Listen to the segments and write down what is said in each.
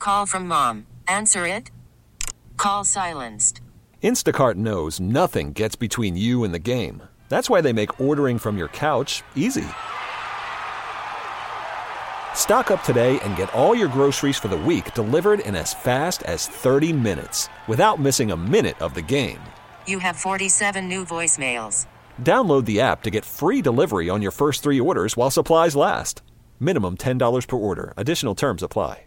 call from mom. Answer it. Call silenced. Instacart knows nothing gets between you and the game. That's why they make ordering from your couch easy. Stock up today and get all your groceries for the week delivered in as fast as 30 minutes without missing a minute of the game. You have 47 new voicemails. Download the app to get free delivery on your first 3 orders while supplies last. Minimum $10 per order. Additional terms apply.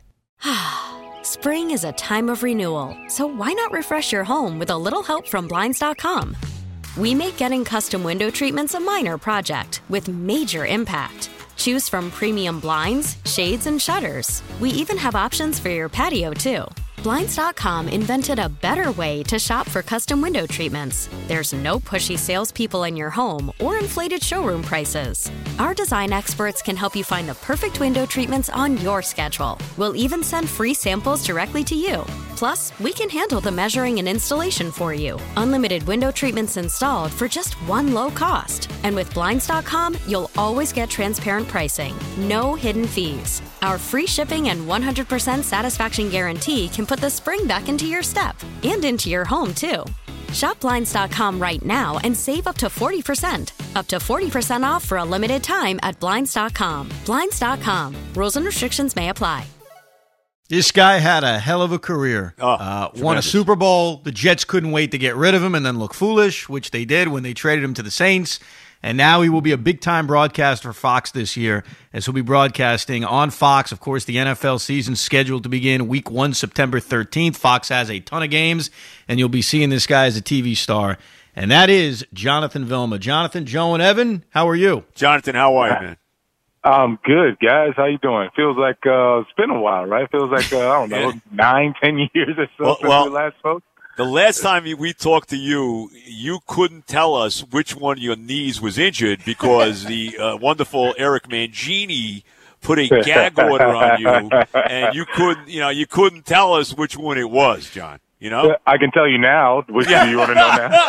Spring is a time of renewal, so why not refresh your home with a little help from Blinds.com? We make getting custom window treatments a minor project with major impact. Choose from premium blinds, shades, and shutters. We even have options for your patio, too. Blinds.com invented a better way to shop for custom window treatments. There's no pushy salespeople in your home or inflated showroom prices. Our design experts can help you find the perfect window treatments on your schedule. We'll even send free samples directly to you. Plus, we can handle the measuring and installation for you. Unlimited window treatments installed for just one low cost. And with Blinds.com, you'll always get transparent pricing. No hidden fees. Our free shipping and 100% satisfaction guarantee can put the spring back into your step and into your home, too. Shop Blinds.com right now and save up to 40%. Up to 40% off for a limited time at Blinds.com. Blinds.com. Rules and restrictions may apply. This guy had a hell of a career. Won a Super Bowl. The Jets couldn't wait to get rid of him and then look foolish, which they did when they traded him to the Saints. And now he will be a big-time broadcaster for Fox this year, as he'll be broadcasting on Fox. Of course, the NFL season scheduled to begin Week 1, September 13th. Fox has a ton of games, and you'll be seeing this guy as a TV star. And that is Jonathan Vilma. Jonathan, Joe, and Evan, how are you? Jonathan, how are you, man? I'm good, guys. How you doing? Feels like it's been a while, right? Feels like, I don't know, 9-10 years or so since we last spoke. The last time we talked to you, you couldn't tell us which one of your knees was injured because the wonderful Eric Mangini put a gag order on you, and you couldn't tell us which one it was, John. You know? I can tell you now. Which do you want to know now?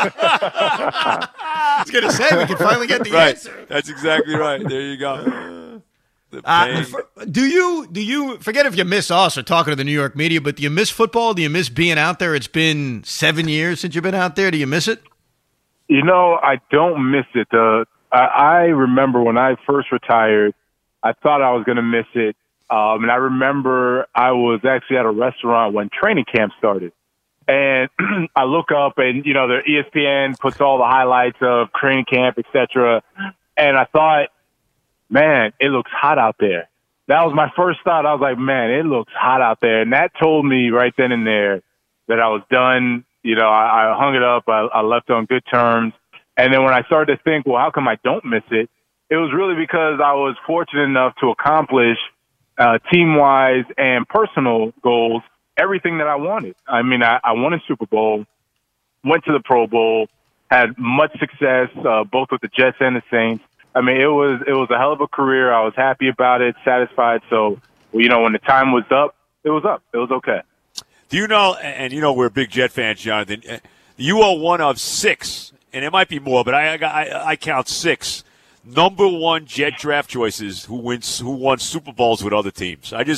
I was going to say, we can finally get the answer. That's exactly right. There you go. Do you forget if you miss us or talking to the New York media, but do you miss football? Do you miss being out there? It's been 7 years since you've been out there. Do you miss it? You know, I don't miss it. I remember when I first retired, I thought I was going to miss it. And I remember I was actually at a restaurant when training camp started. And I look up and, you know, the ESPN puts all the highlights of training camp, et cetera. And I thought, man, it looks hot out there. That was my first thought. I was like, man, it looks hot out there. And that told me right then and there that I was done. You know, I hung it up. I left on good terms. And then when I started to think, well, how come I don't miss it? It was really because I was fortunate enough to accomplish team-wise and personal goals, everything that I wanted. I mean, I won a Super Bowl, went to the Pro Bowl, had much success, both with the Jets and the Saints. I mean, it was a hell of a career. I was happy about it, satisfied. So, you know, when the time was up, it was up. It was okay. Do you know, and you know we're big Jet fans, Jonathan, you are one of 6, and it might be more, but I count 6 number 1 Jet draft choices who won Super Bowls with other teams. And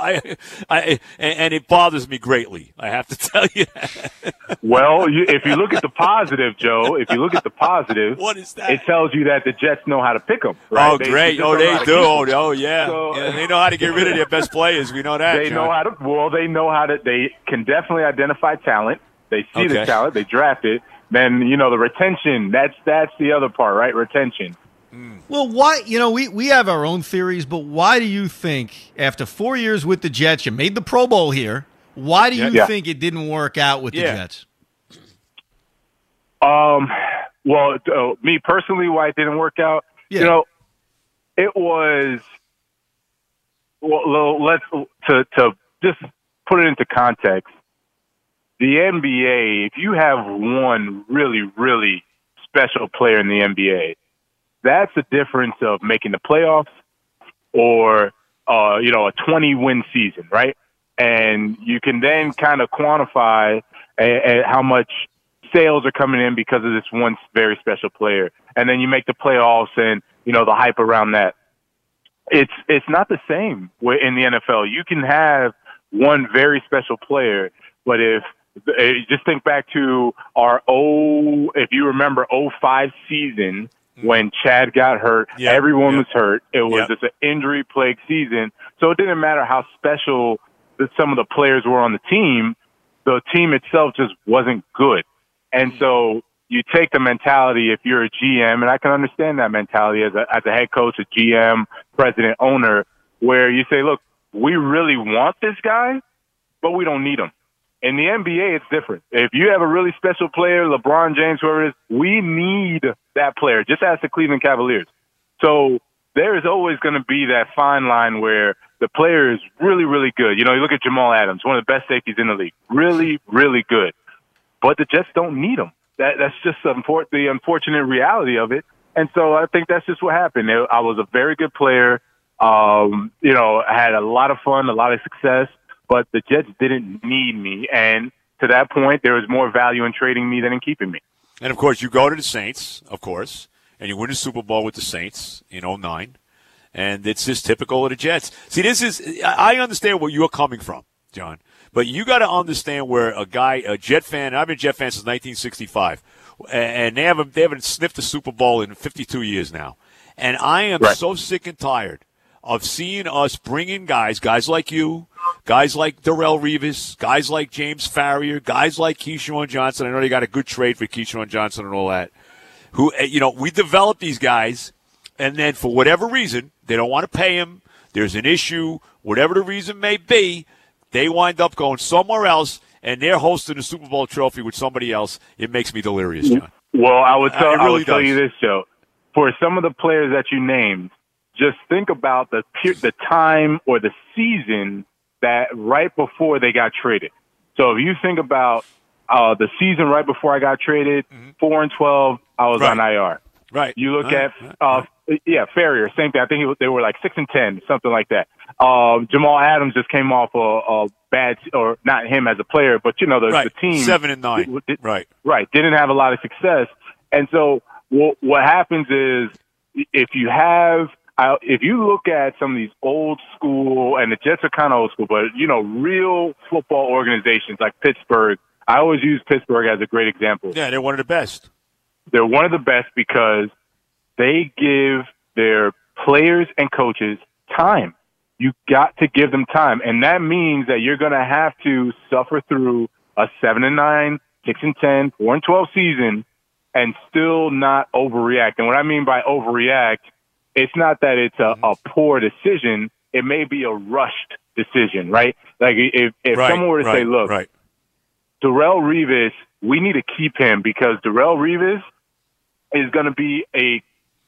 it bothers me greatly. I have to tell you that. Well, if you look at the positive, Joe, what is that? It tells you that the Jets know how to pick them. Right? Oh, great. They do. Oh, yeah. So, yeah. They know how to get rid of their best players. We know that. They know how to. They can definitely identify talent. They see the talent. They draft it. Then, you know, the retention. That's the other part, right? Retention. Well, why? You know, we have our own theories, but why do you think after 4 years with the Jets, you made the Pro Bowl here? Why do you think it didn't work out with the Jets? Well, me personally, why it didn't work out? Yeah. You know, it was. Well, let's to just put it into context. The NBA, if you have one really, really special player in the NBA. That's the difference of making the playoffs or, you know, a 20-win season, right? And you can then kind of quantify how much sales are coming in because of this one very special player. And then you make the playoffs and, you know, the hype around that. It's not the same in the NFL. You can have one very special player. But if just think back to our if you remember 05 season when Chad got hurt, everyone was hurt. It was just an injury-plagued season. So it didn't matter how special some of the players were on the team itself just wasn't good. And so you take the mentality if you're a GM, and I can understand that mentality as a head coach, a GM, president, owner, where you say, look, we really want this guy, but we don't need him. In the NBA, it's different. If you have a really special player, LeBron James, whoever it is, we need that player, just ask the Cleveland Cavaliers. So there is always going to be that fine line where the player is really, really good. You look at Jamal Adams, one of the best safeties in the league. Really, really good. But the Jets don't need him. That's just the unfortunate reality of it. And so I think that's just what happened. I was a very good player. I had a lot of fun, a lot of success, but the Jets didn't need me. And to that point, there was more value in trading me than in keeping me. And, of course, you go to the Saints, of course, and you win a Super Bowl with the Saints in 2009. And it's just typical of the Jets. See, I understand where you're coming from, John, but you got to understand where a Jet fan, I've been a Jet fan since 1965, and they haven't sniffed a Super Bowl in 52 years now. And I am so sick and tired of seeing us bring in guys like you, guys like Darrelle Revis, guys like James Farrier, guys like Keyshawn Johnson. I know they got a good trade for Keyshawn Johnson and all that. Who, we develop these guys, and then for whatever reason, they don't want to pay him. There's an issue, whatever the reason may be, they wind up going somewhere else, and they're hosting a Super Bowl trophy with somebody else. It makes me delirious, John. Well, I would tell you this, Joe. For some of the players that you named, just think about the time or the season that right before they got traded. So if you think about the season right before I got traded, 4-12, I was on IR. Right. You look at Farrier, same thing. I think they were like 6-10, something like that. Jamal Adams just came off a bad, or not him as a player, but the team 7-9. Right. Didn't have a lot of success, and so what happens is if you look at some of these old school, and the Jets are kind of old school, but real football organizations like Pittsburgh. I always use Pittsburgh as a great example. Yeah, they're one of the best. They're one of the best because they give their players and coaches time. You got to give them time. And that means that you're going to have to suffer through a 7-9, 6-10, 4-12 season and still not overreact. And what I mean by overreact, it's not that it's a poor decision. It may be a rushed decision, right? Like if someone were to say, look, Darrelle Revis, we need to keep him because Darrelle Revis is going to be a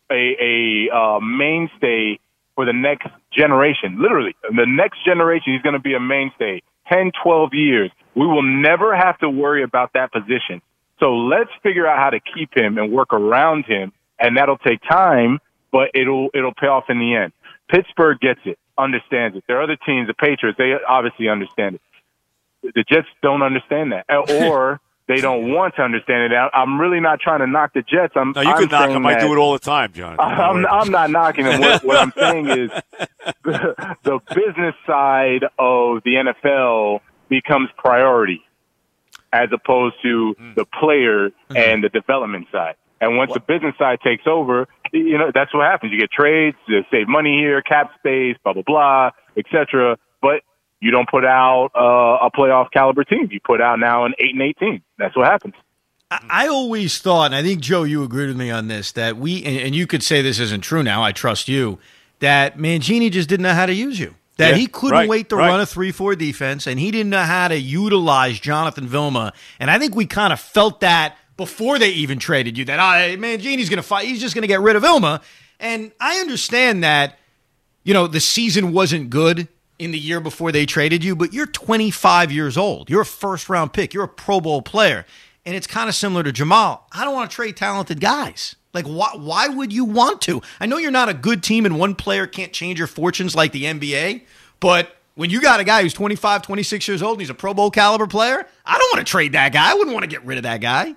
mainstay for the next generation. Literally, the next generation, he's going to be a mainstay. 10, 12 years. We will never have to worry about that position. So let's figure out how to keep him and work around him, and that'll take time, but it'll pay off in the end. Pittsburgh gets it, understands it. There are other teams, the Patriots, they obviously understand it. The Jets don't understand that, or they don't want to understand it. I'm really not trying to knock the Jets. You could knock them. I do it all the time, John. I'm not knocking them. What I'm saying is the business side of the NFL becomes priority as opposed to the player and the development side. And once the business side takes over, that's what happens. You get trades, you save money here, cap space, blah, blah, blah, et cetera. But you don't put out a playoff caliber team. You put out now an 8-8 team. That's what happens. I always thought, and I think, Joe, you agreed with me on this, that and you could say this isn't true now, I trust you, that Mangini just didn't know how to use you. That he couldn't wait to run a 3-4 defense, and he didn't know how to utilize Jonathan Vilma. And I think we kind of felt that before they even traded you, that Mangini's going to fight. He's just going to get rid of Vilma. And I understand that, the season wasn't good in the year before they traded you, but you're 25 years old. You're a first-round pick. You're a Pro Bowl player. And it's kind of similar to Jamal. I don't want to trade talented guys. Like, why would you want to? I know you're not a good team and one player can't change your fortunes like the NBA, but when you got a guy who's 25, 26 years old and he's a Pro Bowl caliber player, I don't want to trade that guy. I wouldn't want to get rid of that guy.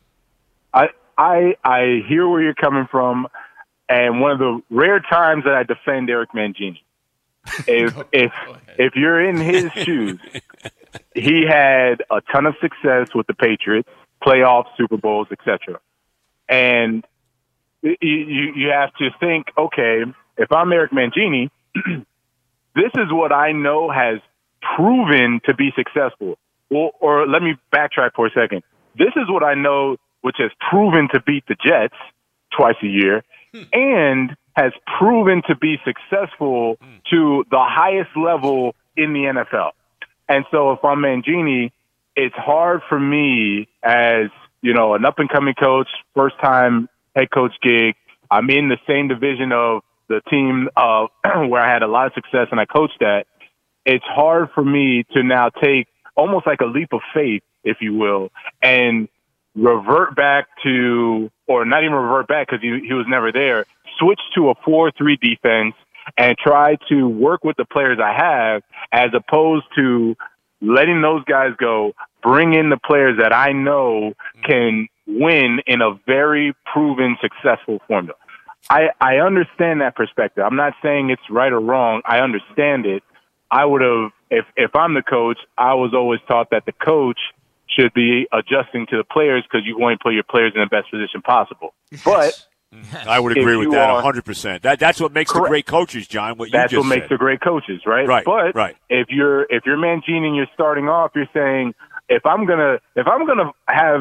I hear where you're coming from, and one of the rare times that I defend Eric Mangini. If you're in his shoes, he had a ton of success with the Patriots, playoffs, Super Bowls, etc. And you have to think, okay, if I'm Eric Mangini, this is what I know has proven to be successful. Well, or let me backtrack for a second. This is what I know which has proven to beat the Jets twice a year and has proven to be successful to the highest level in the NFL. And so if I'm Mangini, it's hard for me as, an up-and-coming coach, first-time head coach gig. I'm in the same division of the team where I had a lot of success and I coached at. It's hard for me to now take almost like a leap of faith, if you will, and revert back to, or not even revert back because he was never there, switch to a 4-3 defense and try to work with the players I have as opposed to letting those guys go, bring in the players that I know can win in a very proven, successful formula. I understand that perspective. I'm not saying it's right or wrong. I understand it. I would have, if I'm the coach, I was always taught that the coach should be adjusting to the players because you want to put your players in the best position possible. But I would agree with that 100%. That's what makes the great coaches, John. That's what makes the great coaches, right? Right. But if you're Mangini and you're starting off, you're saying if I'm gonna have,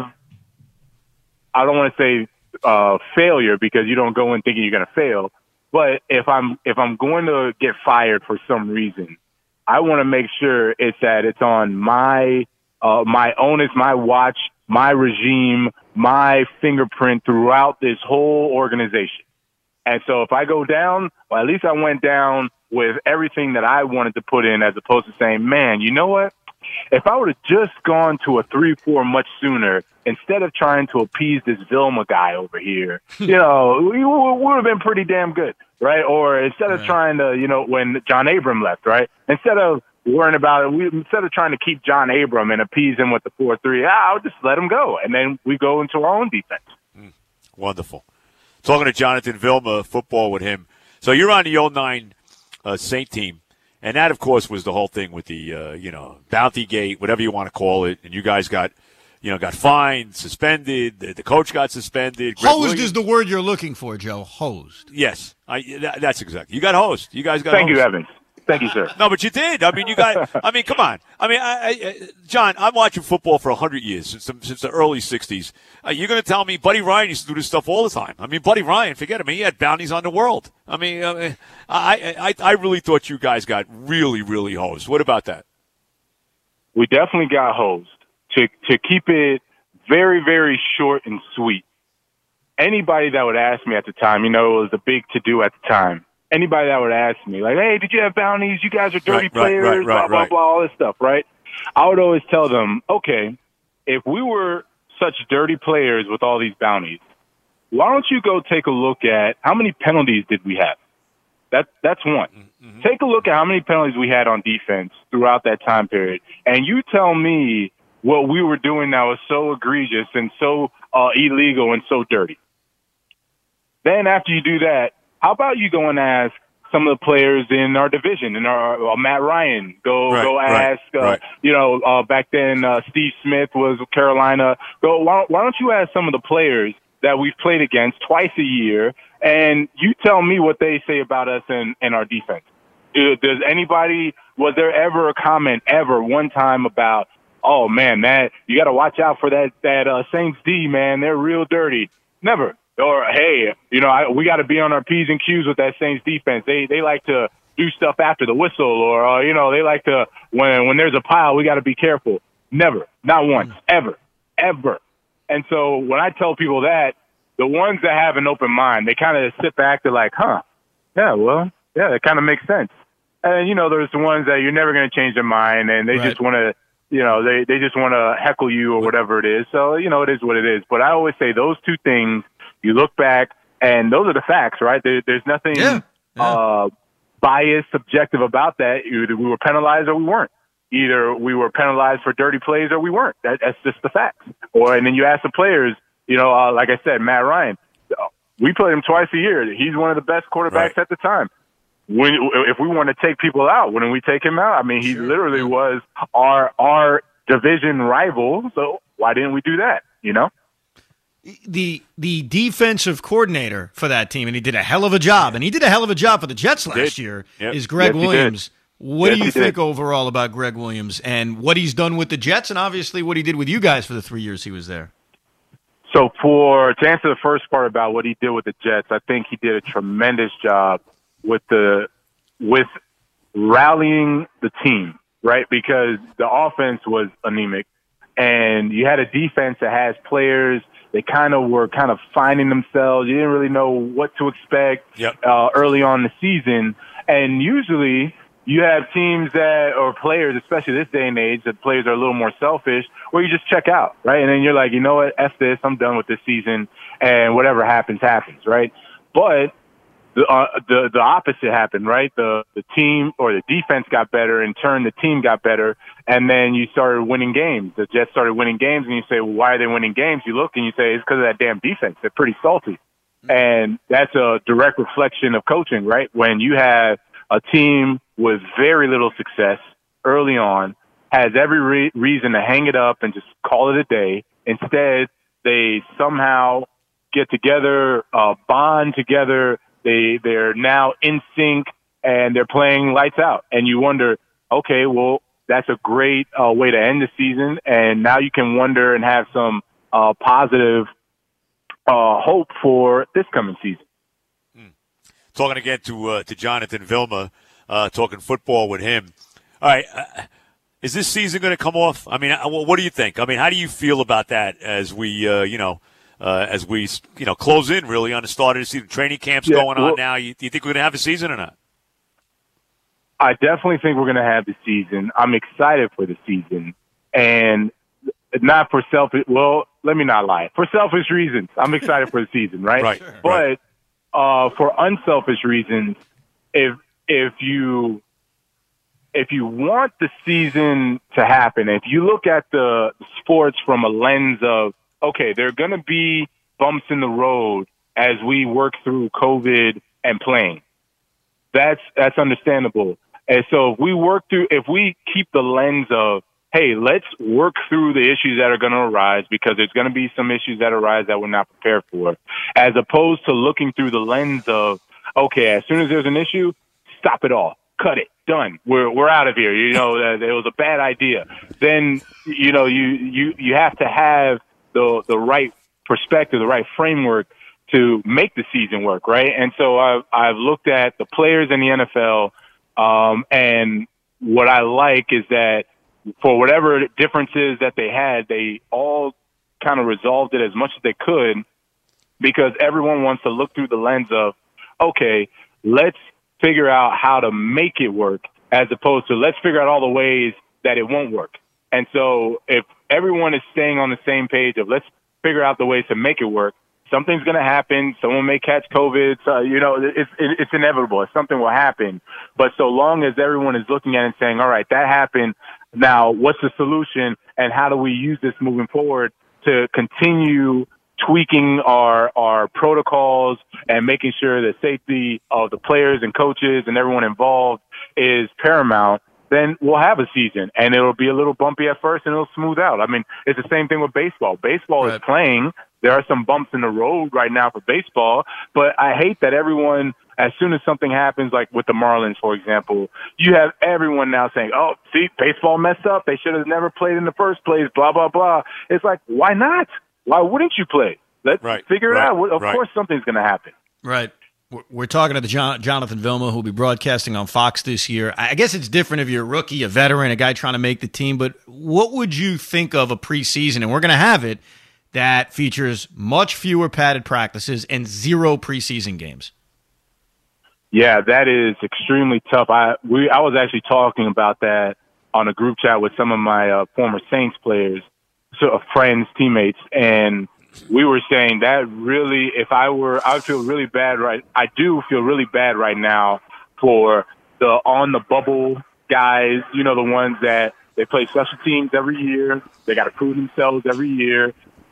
I don't want to say failure because you don't go in thinking you're gonna fail. But if I'm going to get fired for some reason, I want to make sure it's on my onus, my watch, my regime, my fingerprint throughout this whole organization. And so if I go down, well, at least I went down with everything that I wanted to put in as opposed to saying, man, you know what? If I would have just gone to a 3-4 much sooner, instead of trying to appease this Vilma guy over here, we would have been pretty damn good, right? Or instead of trying to, when John Abram left, right? Instead of worrying about it, instead of trying to keep John Abram and appease him with the 4-3, I'll just let him go. And then we go into our own defense. Wonderful. Talking to Jonathan Vilma, football with him. So you're on the 09 Saint team. And that, of course, was the whole thing with the, bounty gate, whatever you want to call it. And you guys got fined, suspended. The coach got suspended. Hosed is the word you're looking for, Joe. Hosed. Yes, that's exactly. You got hosed. You guys got. Thank hosed. you, Evans. Thank you, sir. No, but you did. I mean, you got. I mean, come on. I mean, John, I'm watching football for 100 years since the early '60s. You're going to tell me Buddy Ryan used to do this stuff all the time? I mean, Buddy Ryan, forget him. He had bounties on the world. I mean, I really thought you guys got really, really hosed. What about that? We definitely got hosed. To keep it very, very short and sweet. Anybody that would ask me at the time, it was a big to-do at the time. Anybody that would ask me, like, hey, did you have bounties? You guys are dirty players, blah, blah, blah, all this stuff, right? I would always tell them, okay, if we were such dirty players with all these bounties, why don't you go take a look at how many penalties did we have? That's one. Mm-hmm. Take a look at how many penalties we had on defense throughout that time period, and you tell me what we were doing that was so egregious and so illegal and so dirty. Then after you do that, how about you go and ask some of the players in our division, in our Matt Ryan, go ask, back then Steve Smith was with Carolina. Why don't you ask some of the players that we've played against twice a year, and you tell me what they say about us and our defense. Was there ever a comment one time about, oh man, you got to watch out for that Saints D, man, they're real dirty? Never. Or, hey, we got to be on our P's and Q's with that Saints defense. They like to do stuff after the whistle, or they like to when there's a pile, we got to be careful. Never, not once, ever. And so when I tell people that, the ones that have an open mind, they kind of sit back. They're like, that kind of makes sense. And there's the ones that you're never going to change their mind, and they just want to. They just want to heckle you or whatever it is. So, it is what it is. But I always say those two things, you look back, and those are the facts, right? There's nothing biased, subjective about that. Either we were penalized or we weren't. Either we were penalized for dirty plays or we weren't. That's just the facts. And then you ask the players, like I said, Matt Ryan, we played him twice a year. He's one of the best quarterbacks at the time. if we want to take people out, wouldn't we take him out? I mean, he literally was our division rival, so why didn't we do that, you know? The defensive coordinator for that team, and he did a hell of a job, and he did a hell of a job for the Jets last year, is Greg Williams. What do you think overall about Greg Williams and what he's done with the Jets, and obviously what he did with you guys for the 3 years he was there? So to answer the first part about what he did with the Jets, I think he did a tremendous job with rallying the team, right? Because the offense was anemic, and you had a defense that has players. They were finding themselves. You didn't really know what to expect early on in the season. And usually you have teams or players, especially this day and age, that players are a little more selfish, where you just check out, right? And then you're like, you know what, F this, I'm done with this season, and whatever happens, right? But the opposite happened, right? The team or the defense got better. In turn, the team got better. And then you started winning games. The Jets started winning games, and you say, well, why are they winning games? You look and you say, it's because of that damn defense. They're pretty salty. And that's a direct reflection of coaching, right? When you have a team with very little success early on, has every reason to hang it up and just call it a day. Instead, they somehow get together, bond together. They're now in sync, and they're playing lights out. And you wonder, okay, well, that's a great way to end the season. And now you can wonder and have some positive hope for this coming season. Talking again to Jonathan Vilma, talking football with him. All right, is this season going to come off? I mean, what do you think? I mean, how do you feel about that as we, close in really on the start of the season? Training camp's going on now. Do you think we're going to have a season or not? I definitely think we're going to have the season. I'm excited for the season, and not for selfish. Well, let me not lie. For selfish reasons, I'm excited for the season, right? Right. But for unselfish reasons, if you want the season to happen, if you look at the sports from a lens of, okay, there are going to be bumps in the road as we work through COVID and playing. That's understandable. And so if we keep the lens of, hey, let's work through the issues that are going to arise, because there's going to be some issues that arise that we're not prepared for, as opposed to looking through the lens of, okay, as soon as there's an issue, stop it all, cut it, done. We're out of here. You know, it was a bad idea. Then, you know, you have to have the right perspective, the right framework to make the season work, right? And so I've looked at the players in the NFL, and what I like is that for whatever differences that they had, they all kind of resolved it as much as they could, because everyone wants to look through the lens of, okay, let's figure out how to make it work, as opposed to let's figure out all the ways that it won't work. And so if everyone is staying on the same page of let's figure out the ways to make it work, something's going to happen. Someone may catch COVID. So, you know, it's inevitable. Something will happen. But so long as everyone is looking at it and saying, all right, that happened. Now, what's the solution, and how do we use this moving forward to continue tweaking our protocols and making sure the safety of the players and coaches and everyone involved is paramount, then we'll have a season, and it'll be a little bumpy at first and it'll smooth out. I mean, it's the same thing with baseball. Baseball is playing. There are some bumps in the road right now for baseball, but I hate that everyone, as soon as something happens, like with the Marlins, for example, you have everyone now saying, oh, see, baseball messed up. They should have never played in the first place, blah, blah, blah. It's like, why not? Why wouldn't you play? Let's figure it out. Of course something's going to happen. Right. We're talking to Jonathan Vilma, who will be broadcasting on Fox this year. I guess it's different if you're a rookie, a veteran, a guy trying to make the team, but what would you think of a preseason, and we're going to have it, that features much fewer padded practices and 0 preseason games? Yeah, that is extremely tough. I was actually talking about that on a group chat with some of my former Saints players, friends, teammates, and we were saying that really, I would feel really bad. I do feel really bad right now for the on the bubble guys. You know, the ones that they play special teams every year. They got to prove themselves every year.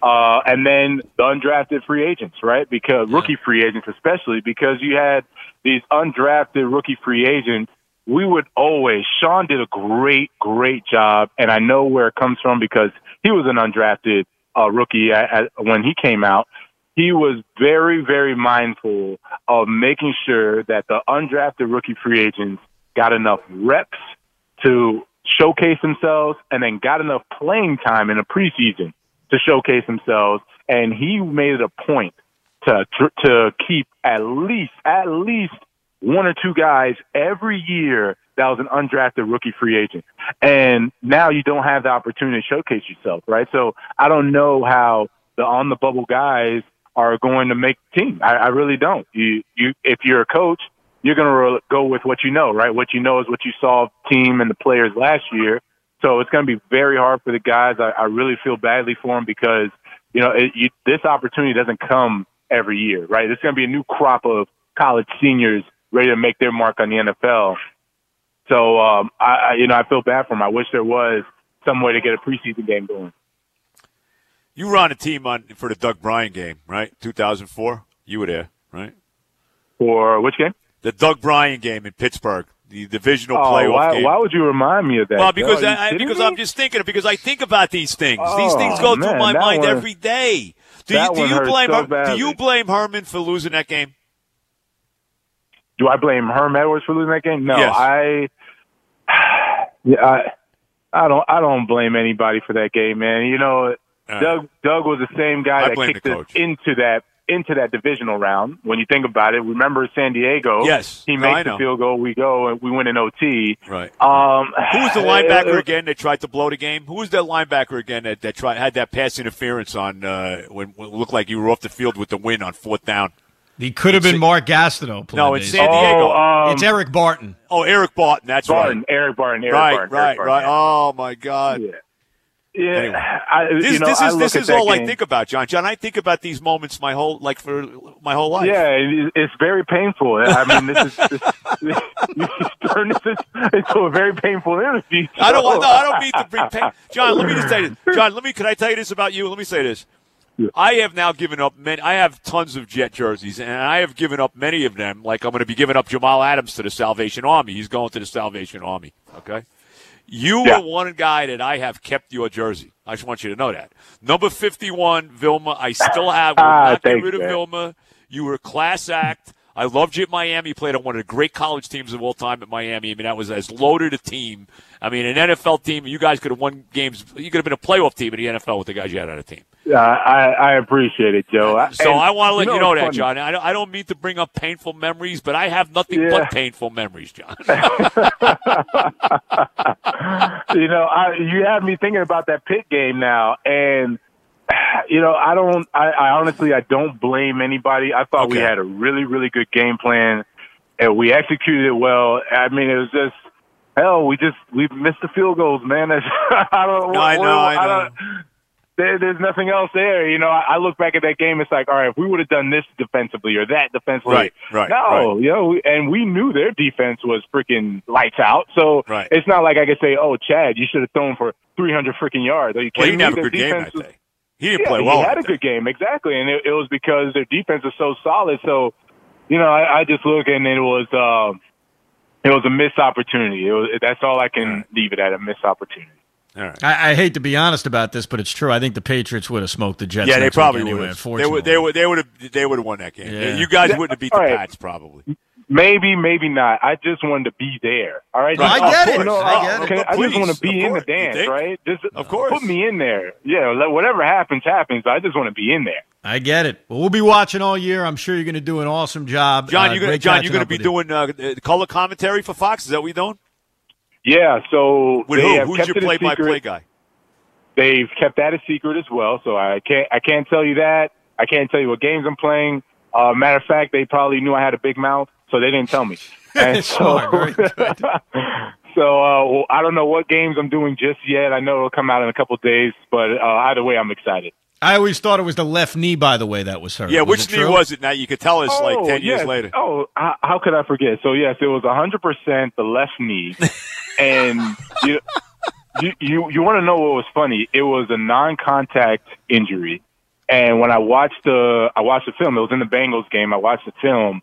And then the undrafted free agents, right? Because rookie free agents, especially because you had these undrafted rookie free agents. We would always, Sean did a great job. And I know where it comes from because he was an undrafted rookie when he came out. He was very, very mindful of making sure that the undrafted rookie free agents got enough reps to showcase themselves and then got enough playing time in the preseason to showcase themselves. And he made it a point to keep at least one or two guys every year that was an undrafted rookie free agent. And now you don't have the opportunity to showcase yourself, right? So I don't know how the on-the-bubble guys are going to make the team. I really don't. If you're a coach, you're going to go with what you know, right? What you know is what you saw team and the players last year. So it's going to be very hard for the guys. I really feel badly for them because, this opportunity doesn't come every year, right? There's going to be a new crop of college seniors ready to make their mark on the NFL. So, I feel bad for them. I wish there was some way to get a preseason game going. You were on a team for the Doug Bryan game, right? 2004? You were there, right? For which game? The Doug Bryan game in Pittsburgh, the divisional playoff game. Why would you remind me of that? Well, because I'm just thinking of because I think about these things. These things go through my mind every day. Do you blame Herman for losing that game? Do I blame Herm Edwards for losing that game? No, yes. I don't blame anybody for that game, man. Doug was the same guy that kicked us into that divisional round. When you think about it, remember San Diego? Yes, he makes the field goal. We go and we win in OT. Right. Who was the linebacker again that tried to blow the game? Who was that linebacker again that had that pass interference on when it looked like you were off the field with the win on 4th down? He could have been Mark Gastineau. No, it's San Diego. It's Eric Barton. Oh, Eric Barton. That's right. Eric Barton. Right. Oh, my God. Yeah. Anyway, this is all I think about, John. John, I think about these moments my whole life. Yeah, it's very painful. I mean, you turn this into a very painful interview. I don't mean to bring pain. John, let me just say this. John, can I tell you this about you? Let me say this. Yeah. I have now given up I have tons of Jet jerseys, and I have given up many of them. Like I'm going to be giving up Jamal Adams to the Salvation Army. He's going to the Salvation Army. Okay. You are one guy that I have kept your jersey. I just want you to know that. Number 51, Vilma, I still have. We'll not get rid of Vilma. You were a class act. I loved you at Miami. You played on one of the great college teams of all time at Miami. I mean, that was as loaded a team. I mean, an NFL team, you guys could have won games. You could have been a playoff team in the NFL with the guys you had on the team. Yeah, I appreciate it, Joe. I want to let you know that, John. I don't mean to bring up painful memories, but I have nothing but painful memories, John. You have me thinking about that Pitt game now, and I honestly don't blame anybody. I thought we had a really, really good game plan, and we executed it well. I mean, it was just we missed the field goals, man. I know. There's nothing else there. I look back at that game. It's like, all right, if we would have done this defensively or that defensively. Right. No, and we knew their defense was freaking lights out. So it's not like I could say, oh, Chad, you should have thrown for 300 freaking yards. He didn't have a good game that day. He didn't play well. He had a good game, exactly. And it was because their defense was so solid. So, I just look and it was a missed opportunity. That's all I can leave it at, a missed opportunity. All right. I hate to be honest about this, but it's true. I think the Patriots would have smoked the Jets. Yeah, they probably would have. They would have won that game. Yeah. You guys wouldn't have beat the Pats, probably. Maybe not. I just wanted to be there. All right. I get it. I get it. I just want to be in the dance, right? Of course. Put me in there. Yeah. Whatever happens. I just want to be in there. I get it. Well, we'll be watching all year. I'm sure you're going to do an awesome job. John, you're going to be doing color commentary for Fox. Is that what you're doing? Yeah. So with who? Who's your play-by-play guy? They've kept that a secret as well, so I can't tell you that. I can't tell you what games I'm playing. Matter of fact, they probably knew I had a big mouth, so they didn't tell me. And so, very good. So I don't know what games I'm doing just yet. I know it'll come out in a couple of days, but either way, I'm excited. I always thought it was the left knee, by the way, that was hurt. Yeah, which knee was it? Now you could tell us 10 years later. Oh, how could I forget? So, yes, it was 100% the left knee. And you want to know what was funny? It was a non-contact injury. And when I watched the film, it was in the Bengals game. I watched the film.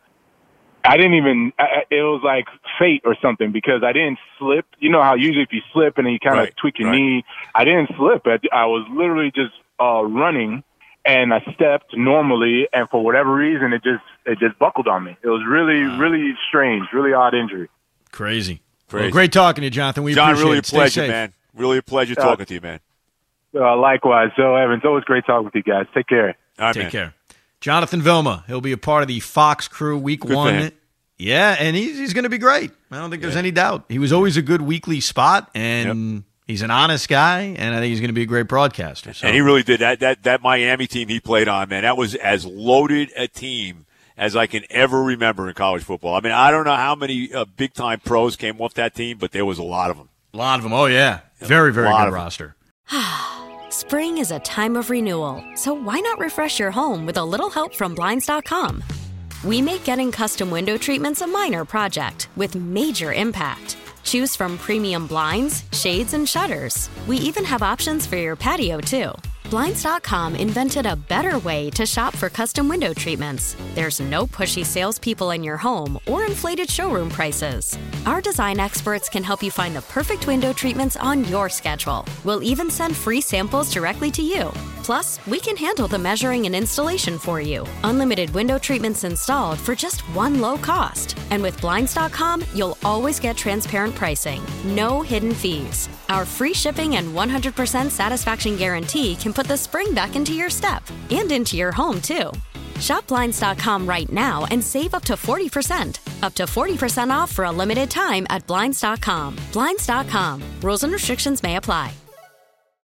It was like fate or something because I didn't slip. You know how usually if you slip and then you kind of tweak your knee, I didn't slip. I was literally just running and I stepped normally, and for whatever reason, it just buckled on me. It was really, really strange, really odd injury. Crazy. Well, great talking to you, Jonathan. We appreciate really it. Stay safe, man. Really a pleasure talking to you, man. Likewise. So, Evan, it's always great talking with you guys. Take care. All right, Take care. Jonathan Vilma. He'll be a part of the Fox crew week Good 1. Yeah, and he's going to be great. I don't think there's any doubt. He was always a good weekly spot, and he's an honest guy, and I think he's going to be a great broadcaster. So. And he really did. That Miami team he played on, man, that was as loaded a team as I can ever remember in college football. I mean, I don't know how many big-time pros came off that team, but there was a lot of them. A lot of them. Oh, yeah. Very, very good roster. Spring is a time of renewal, so why not refresh your home with a little help from Blinds.com? We make getting custom window treatments a minor project with major impact. Choose from premium blinds, shades, and shutters. We even have options for your patio, too. Blinds.com invented a better way to shop for custom window treatments. There's no pushy salespeople in your home or inflated showroom prices. Our design experts can help you find the perfect window treatments on your schedule. We'll even send free samples directly to you. Plus, we can handle the measuring and installation for you. Unlimited window treatments installed for just one low cost. And with Blinds.com, you'll always get transparent pricing. No hidden fees. Our free shipping and 100% satisfaction guarantee can put the spring back into your step and into your home, too. Shop Blinds.com right now and save up to 40%. Up to 40% off for a limited time at Blinds.com. Blinds.com. Rules and restrictions may apply.